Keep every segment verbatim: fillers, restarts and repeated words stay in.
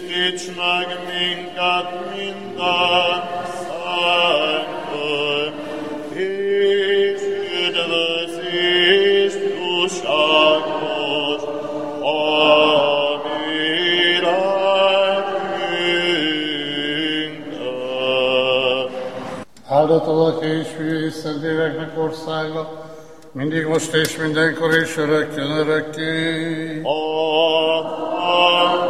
tisztíts meg minket minden szennytől, és üdvözítsd dusánkat, ami lelkünket. Áldott az Atya és Fiú és Szentléleknek országa, mindig most és mindenkor és örökkön örökké. Amen.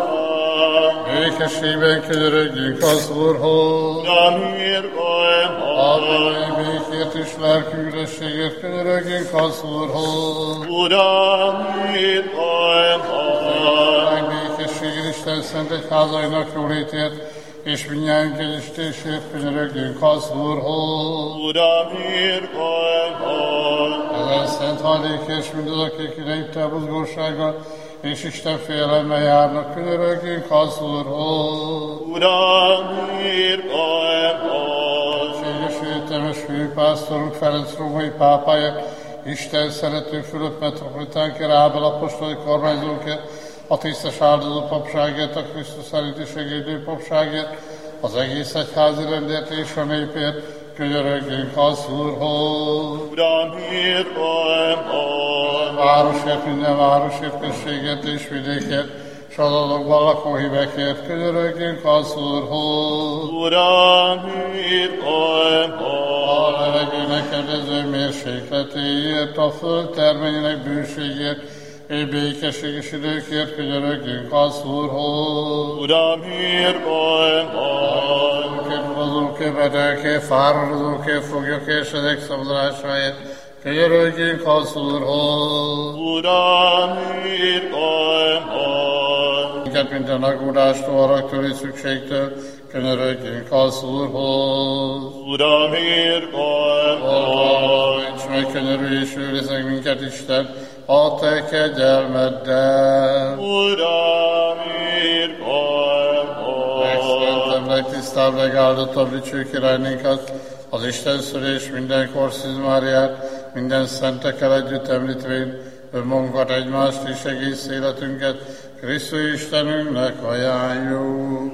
Békességben könyörögjünk az Úrhoz. Uram, írgolj Állami békért és lelkűrösségért könyörögjünk az Úrhoz. Uram, írgolj Meg békességért Isten szent egyházainak jólétért és mindnyájunk együttésért könyörögjünk az Úrhoz. Uram, írgolj Ezen szent hajlék és mindazok, akik idejüktel buzgósággal és Isten félelemmel járnak, könyörögjünk az Úrhoz. Uram, írgolj Séges értelmes főpásztorunk Ferenc római pápája, Isten szerető Fülöp metropolitánker, Ábel apostoli kormányzónkért, a tisztes áldozó papságért, a Krisztus szerinti segédő papságért, az egész egyházi rendért és a népért, könyörögjünk az Úrhoz. Uram, írgolj Városért, minden városért, községért és vidékért, s az azokban lakó hívekért, könyörögjünk az Úrhoz. Uram, írgolj A levegőnek kedvező mérsékletéért, a föld terményének bőségért, és békességes időkért könyörögjünk az Úrhoz. Uram, írgolj Kedvazó követelké, fáradozóké, foglyok és ezek szabadulásáért, könyörögjünk az Úrhoz. Uram, írgolj Minket minden aggódástól, haragtól és szükségtől, könyörögjünk az Úrhoz. Uram, írgolj Olvass meg, könyörülj és őrizd minket, Isten, a te kegyelmeddel. Uram, írgolj Megszentebb, legtisztább, legáldottabb dicső királynkat, az Isten szülés mindenkor Szűz Máriát, minden szentekkel együtt említvén, önmagunkat, egymást és egész életünket Krisztus Istenünknek ajánljuk.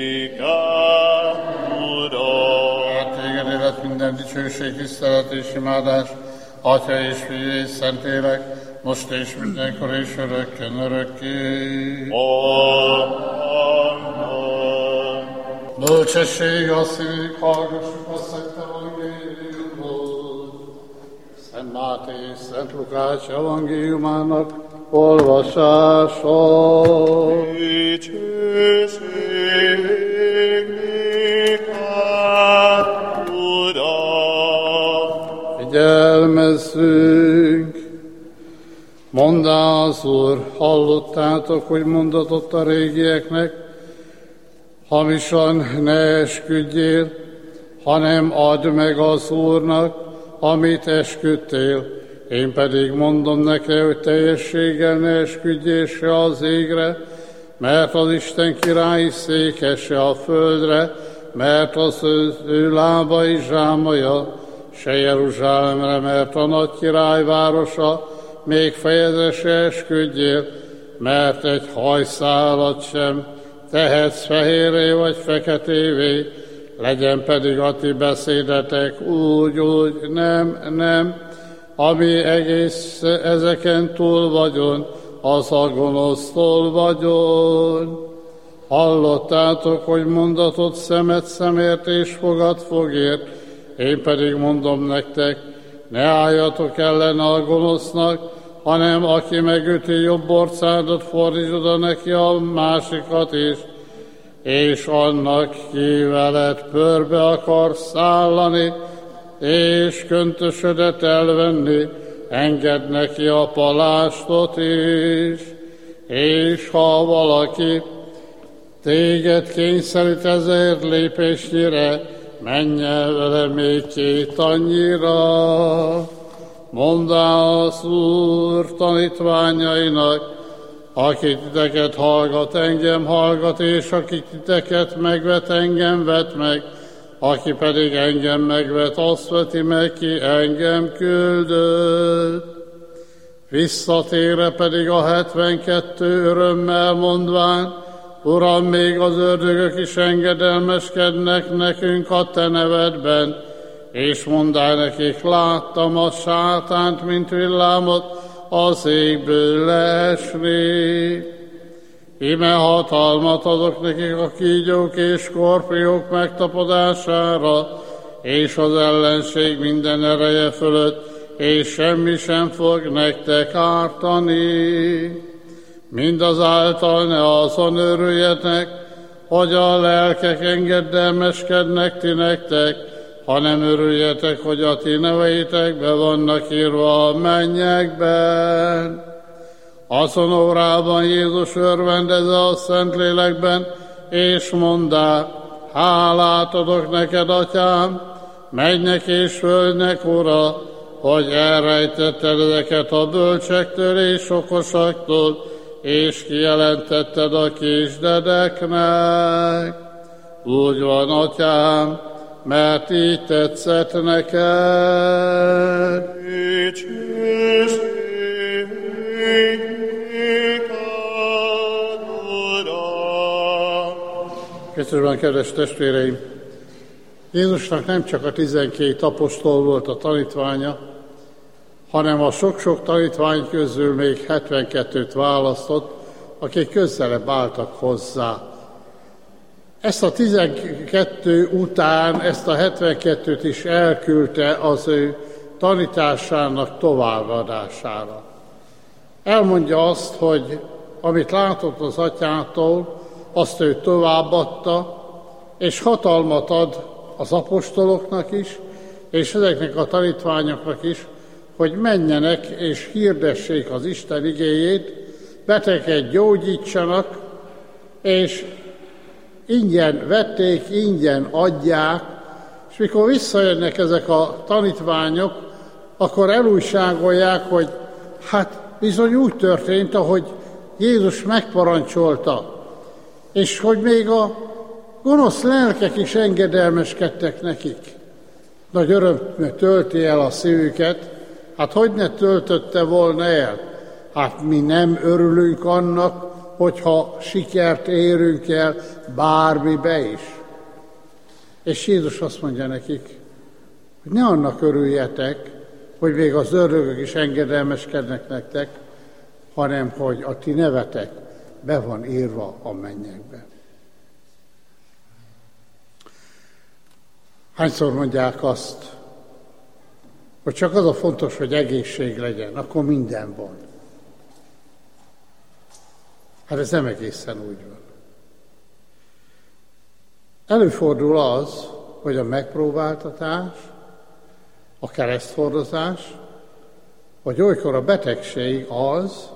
Néked, Uram, Hát téged élet minden dicsőség, tisztelet és imádás, Atya és Fiú és Szentlélek, most és mindenkor és örökkön örökké. Amen. Bölcsesség a szívünk, hallgassuk a Szent Evangéliumot. Szent Máté és Szent Lukács evangéliumának olvasása. Dicsőség néked, Uram. Figyelmezzünk! Mondá az Úr, hallottátok, hogy mondatott a régieknek, hamisan ne esküdjél, hanem add meg az Úrnak, amit esküdtél. Én pedig mondom neked, hogy teljességgel ne esküdjél se az égre, mert az Isten királyi széke se a földre, mert az ő, ő lábai zsámaja, se Jeruzsálemre, mert a nagy király városa, még fejedre se esküdjél, mert egy hajszálat sem tehetsz fehérré vagy feketévé, legyen pedig a ti beszédetek úgy, úgy, nem, nem, ami egész ezeken túl vagyon, az a gonosztól vagyon. Hallottátok, hogy mondatot szemet szemért és fogad fogért, én pedig mondom nektek, ne álljatok ellen a gonosznak, hanem aki megüti jobb orcádat, fordítsd oda neki a másikat is, és annak, ki veled pörbe akar szállani, és köntösödet elvenni, engedd neki a palástot is, és ha valaki téged kényszerít ezért lépésnyire, menj el vele még két annyira. Mondd az Úr tanítványainak, aki titeket hallgat, engem hallgat, és aki titeket megvet, engem vet meg, aki pedig engem megvet, azt veti meg, ki engem küldött. Visszatérve pedig a hetvenkettő örömmel mondván, Uram, még az ördögök is engedelmeskednek nekünk a te nevedben, és mondál nekik, láttam a sátánt, mint villámot az égből leesni. Íme hatalmat adok nekik a kígyók és skorpiók megtapadására, és az ellenség minden ereje fölött, és semmi sem fog nektek ártani. Mindazáltal ne azon örüljetek, hogy a lelkek engedelmeskednek ti nektek, hanem örüljetek, hogy a ti neveitek be vannak írva a mennyekben. Azon órában Jézus örvendeze a Szentlélekben, és mondá, hálát adok neked, Atyám, mennyek és földnek Ura, hogy elrejtetted ezeket a bölcsektől és okosaktól, és kijelentetted a kisdedeknek. Úgy van, Atyám, mert így tetszett neked. Köszönöm, kedves testvéreim! Jézusnak nem csak a tizenkét apostol volt a tanítványa, hanem a sok-sok tanítvány közül még hetvenkettőt választott, akik közelebb álltak hozzá. Ezt a tizenkettő után, ezt a hetvenkettőt is elküldte az ő tanításának továbbadására. Elmondja azt, hogy amit látott az Atyától, azt ő továbbadta, és hatalmat ad az apostoloknak is, és ezeknek a tanítványoknak is, hogy menjenek és hirdessék az Isten igéjét, betegeket gyógyítsanak, és ingyen vették, ingyen adják, és mikor visszajönnek ezek a tanítványok, akkor elújságolják, hogy hát bizony úgy történt, ahogy Jézus megparancsolta, és hogy még a gonosz lelkek is engedelmeskedtek nekik. Nagy öröm tölti el a szívüket, hát hogy ne töltötte volna el? Hát mi nem örülünk annak, hogyha sikert érünk el bármibe is. És Jézus azt mondja nekik, hogy ne annak örüljetek, hogy még az ördögök is engedelmeskednek nektek, hanem hogy a ti nevetek be van írva a mennyekbe. Hányszor mondják azt, hogy csak az a fontos, hogy egészség legyen, akkor minden van. Hát ez nem egészen úgy van. Előfordul az, hogy a megpróbáltatás, a kereszthordozás, vagy olykor a betegség az,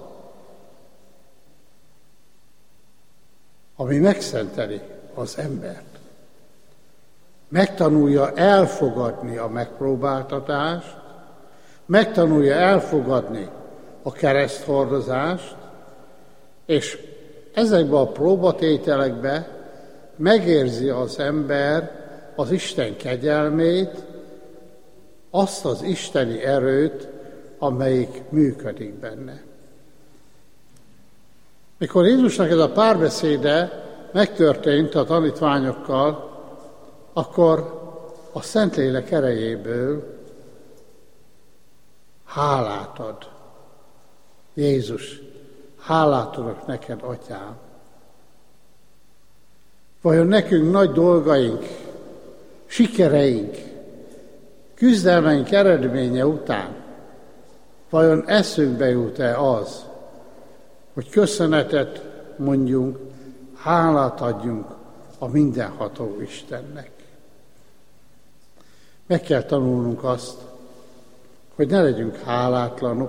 ami megszenteli az embert. Megtanulja elfogadni a megpróbáltatást, megtanulja elfogadni a kereszthordozást, és ezekben a próbatételekben megérzi az ember az Isten kegyelmét, azt az isteni erőt, amelyik működik benne. Mikor Jézusnak ez a párbeszéde megtörtént a tanítványokkal, akkor a Szentlélek erejéből hálát ad. Jézus, hálát adok neked, Atyám. Vajon nekünk nagy dolgaink, sikereink, küzdelmeink eredménye után vajon eszünkbe jut-e az, hogy köszönetet mondjunk, hálát adjunk a mindenható Istennek? Meg kell tanulnunk azt, hogy ne legyünk hálátlanok,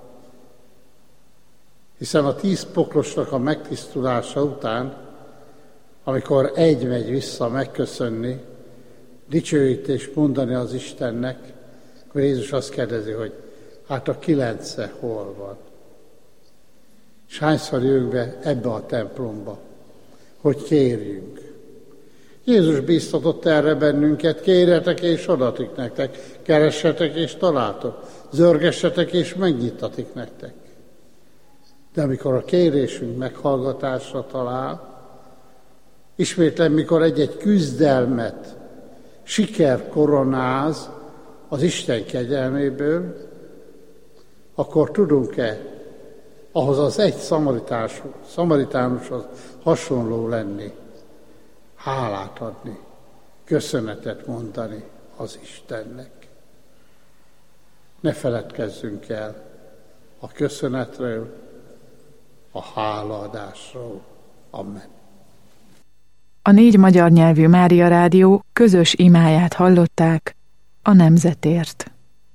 hiszen a tíz poklosnak a megtisztulása után, amikor egy megy vissza megköszönni, dicsőítést mondani az Istennek, akkor Jézus azt kérdezi, hogy hát a kilence hol van? És hányszor jövünk be ebbe a templomba, hogy kérjünk. Jézus bíztatott erre bennünket, kérjetek és adatik nektek, keressetek és találtok, zörgessetek és megnyitatik nektek. De amikor a kérésünk meghallgatásra talál, Ismétlem, mikor egy-egy küzdelmet siker koronáz az Isten kegyelméből, akkor tudunk-e ahhoz az egy szamaritánushoz hasonló lenni, hálát adni, köszönetet mondani az Istennek. Ne feledkezzünk el a köszönetről, a hálaadásról. Amen. A négy magyar nyelvű Mária Rádió közös imáját hallották a nemzetért.